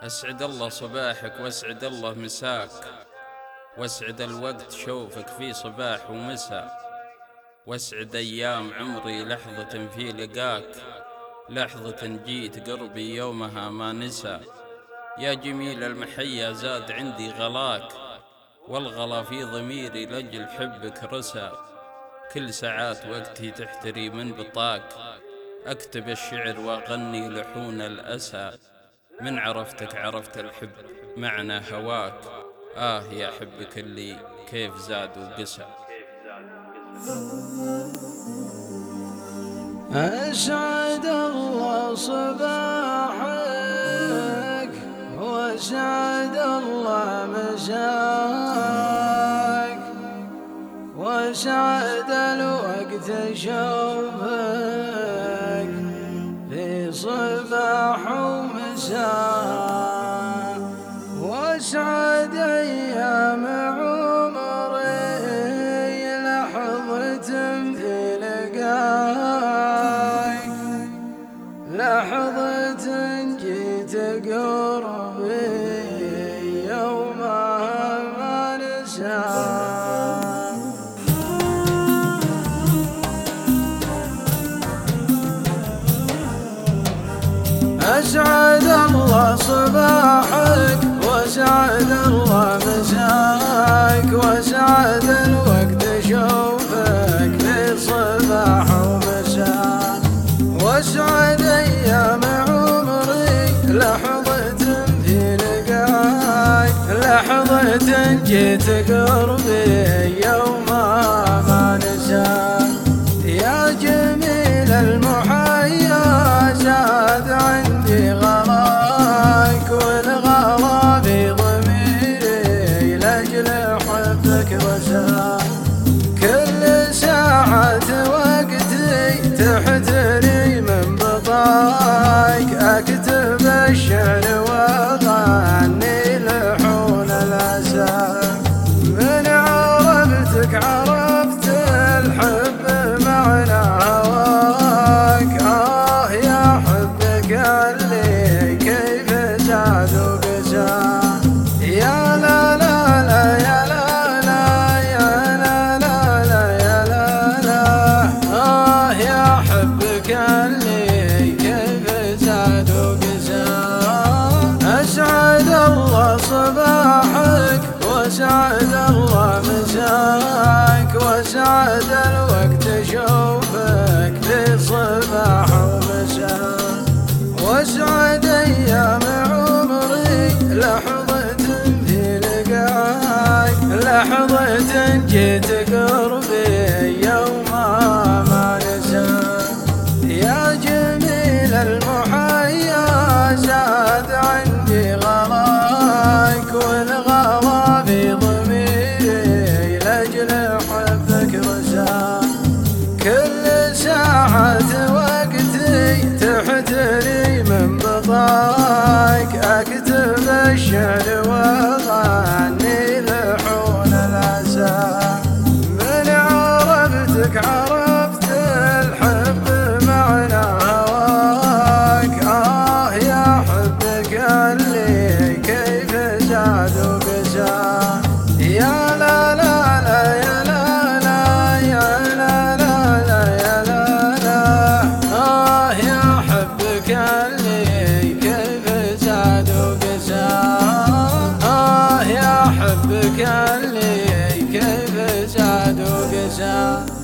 أسعد الله صباحك وأسعد الله مساك، وأسعد الوقت شوفك في صباح ومساء، وأسعد أيام عمري لحظة في لقاك، لحظة جيت قربي يومها ما نسى. يا جميل المحيا زاد عندي غلاك، والغلا في ضميري لجل حبك رسى. كل ساعات وقتي تحتري من بطاك، أكتب الشعر وأغني لحون الأسى. من عرفتك عرفت الحب معنى هواك، يا حبك اللي كيف زاد وقسى. أسعد الله صباحك وأسعد الله مساك، وأسعد الوقت شوفك في صباح ومساء، وأسعد أيام عمري لحظة في لقاك، لحظة جيت قربي يومها ما نسى. أسعد الله صباحك وأسعد الله مساك، وأسعد الوقت شوفك في صباح ومساء، وأسعد أيام عمري لحظة في لقاك، لحظة جيت قربي يوم ما نسى. يا جميل المحيا زاد عندي غلاك، والغلا في ضميري لأجل حبك رسى. كل ساعة وقتي تحتري من بطاك، أكتب الشعر وأغني لحون الأسى. من عرفتك عرفت الحب معنى هواك، يا حبك اللي كيف زاد وقسى. يا لا لا لا يا لا لا يا لا لا لا يا لا لا، يا حبك اللي كيف زاد وقسى. أسعد الله صباحك وأسعد الله مساك، وأسعد الوقت شوفك في صباح ومساء، وأسعد أيام عمري لحظة في لقاك، لحظة جيت قربي يوم ما نسى. يا جميل المحيا زاد عندي غلاك، والغلا في ضميري لأجل حبك رسى. كل ساعة وقتي تحتري من بطاك، أكتب الشعر وأغني لحون الأسى. من عرفتك عرفت الحب معنى هواك، يا حبك اللي كيف زاد وقسى. يا لا لا لا يا لا لا يا لا لا لا يا لا لا، يا حبك اللي كيف زاد وقسى. يا حبك اللي كيف زاد وقسى.